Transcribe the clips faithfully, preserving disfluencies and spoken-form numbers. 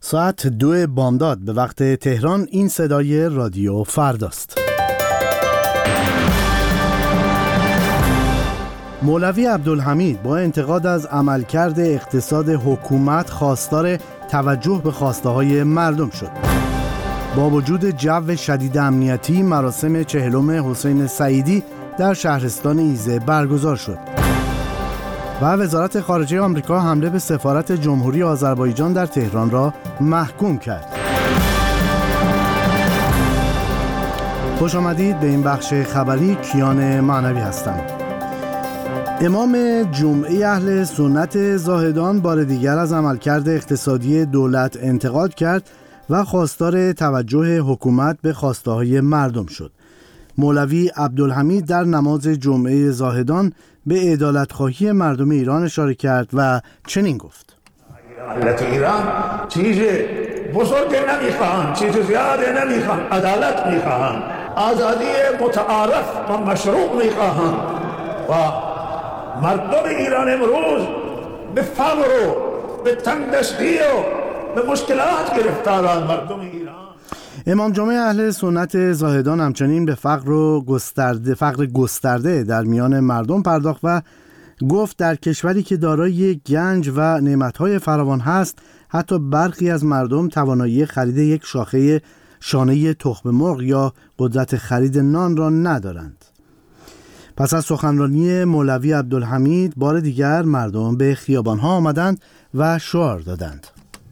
ساعت دو بامداد به وقت تهران. این صدای رادیو فرداست. مولوی عبدالحمید با انتقاد از عملکرد اقتصاد حکومت خواستار توجه به خواسته‌های مردم شد. با وجود جو شدید امنیتی، مراسم چهلم حسین سعیدی در شهرستان ایزه برگزار شد و وزارت خارجه آمریکا حمله به سفارت جمهوری آذربایجان در تهران را محکوم کرد. خوش آمدید به این بخش خبری. کیان معنوی هستم. امام جمعه اهل سنت زاهدان بار دیگر از عملکرد اقتصادی دولت انتقاد کرد و خواستار توجه حکومت به خواسته‌های مردم شد. مولوی عبدالحمید در نماز جمعه زاهدان به عدالت‌خواهی مردم ایران اشاره کرد و چنین گفت: ملت ایران چیز بزرگ نمیخواهند، چیز زیاد نمیخواهند، عدالت میخواهند، آزادی متعارف و مشروع میخواهند و مردم ایران امروز به فقر و به تنگدستی و به مشکلات گرفتارند. مردم ایران. امام جمعه اهل سنت زاهدان همچنین به فقر و گسترده فقر گسترده در میان مردم پرداخت و گفت در کشوری که دارای گنج و نعمت‌های فراوان هست، حتی برخی از مردم توانایی خرید یک شاخه شانه تخم مرغ یا قدرت خرید نان را ندارند. پس از سخنرانی مولوی عبدالحمید بار دیگر مردم به خیابان‌ها آمدند و شعار دادند: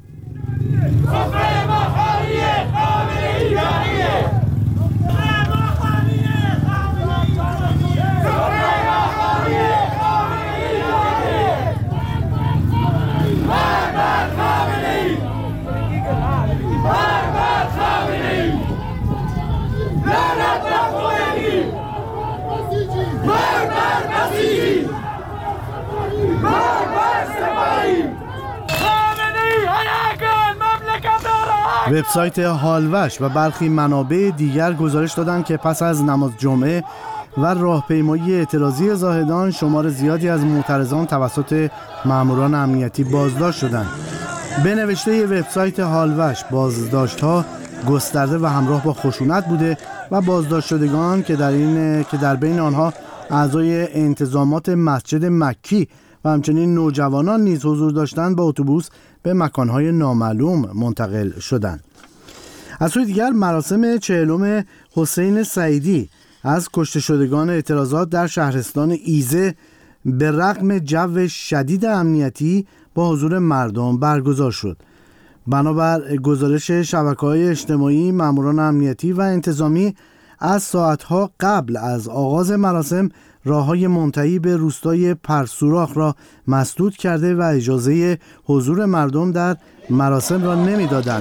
وبسایت هالوش و برخی منابع دیگر گزارش دادند که پس از نماز جمعه و راهپیمایی اعتراضی زاهدان شمار زیادی از معترضان توسط ماموران امنیتی بازداشت شدند. به نوشته وبسایت هالوش، بازداشت‌ها گسترده و همراه با خشونت بوده و بازداشت شدگان که در این که در بین آنها اعضای انتظامات مسجد مکی و همچنین نوجوانان نیز حضور داشتند، با اتوبوس به مکانهای نامعلوم منتقل شدند. از سوی دیگر مراسم چهلم حسین سعیدی از کشته شدگان اعتراضات در شهرستان ایزه به رغم جو شدید امنیتی با حضور مردم برگزار شد. بنابر گزارش شبکه‌های اجتماعی، ماموران امنیتی و انتظامی از ساعتها قبل از آغاز مراسم راه‌های منتهی به روستای پرسوراخ را مسدود کرده و اجازه حضور مردم در مراسم را نمی‌دادند.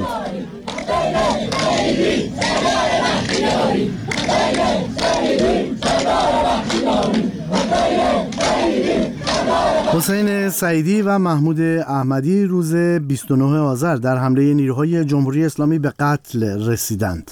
حسین سعیدی و محمود احمدی روز بیست و نه آذر در حمله نیروهای جمهوری اسلامی به قتل رسیدند.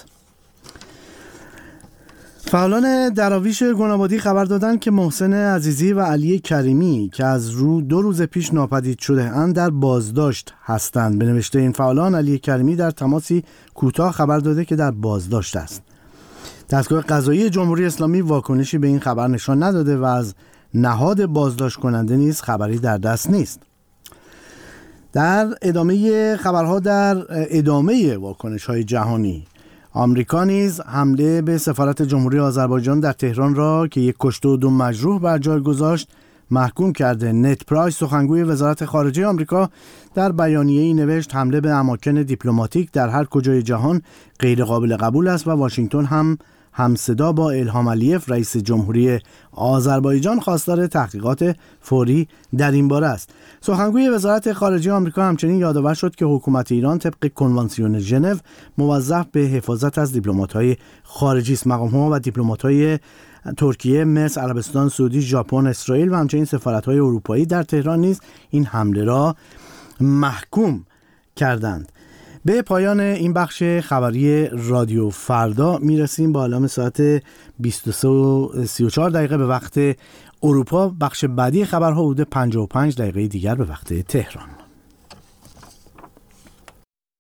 فعالان دراویش گنابادی خبر دادند که محسن عزیزی و علی کریمی که از رو دو روز پیش ناپدید شده اند در بازداشت هستند. به نوشته این فعالان، علی کریمی در تماسی کوتاه خبر داده که در بازداشت است. دستگاه قضایی جمهوری اسلامی واکنشی به این خبر نشان نداده و از نهاد بازداشت کننده نیز خبری در دست نیست. در ادامه خبرها، در ادامه واکنش‌های جهانی، آمریکا نیز حمله به سفارت جمهوری آذربایجان در تهران را که یک کشته و دو مجروح بر جای گذاشت محکوم کرده. نت پرایس، سخنگوی وزارت خارجه آمریکا، در بیانیه‌ای نوشت حمله به اماکن دیپلماتیک در هر کجای جهان غیر قابل قبول است و واشنگتن هم همصدا با الهام علیف رئیس جمهوری آذربایجان خواستار تحقیقات فوری در این باره است. سخنگوی وزارت خارجه آمریکا همچنین یادآور شد که حکومت ایران طبق کنوانسیون ژنو موظف به حفاظت از دیپلمات‌های خارجی است. مقام‌ها و دیپلمات‌های ترکیه، مصر، عربستان سعودی، ژاپن، اسرائیل و همچنین سفارت‌های اروپایی در تهران نیز این حمله را محکوم کردند. به پایان این بخش خبری رادیو فردا میرسیم. با علامه ساعت بیست و سه و سی و چهار دقیقه به وقت اروپا. بخش بعدی خبرها حدود پنجاه و پنج دقیقه دیگر به وقت تهران.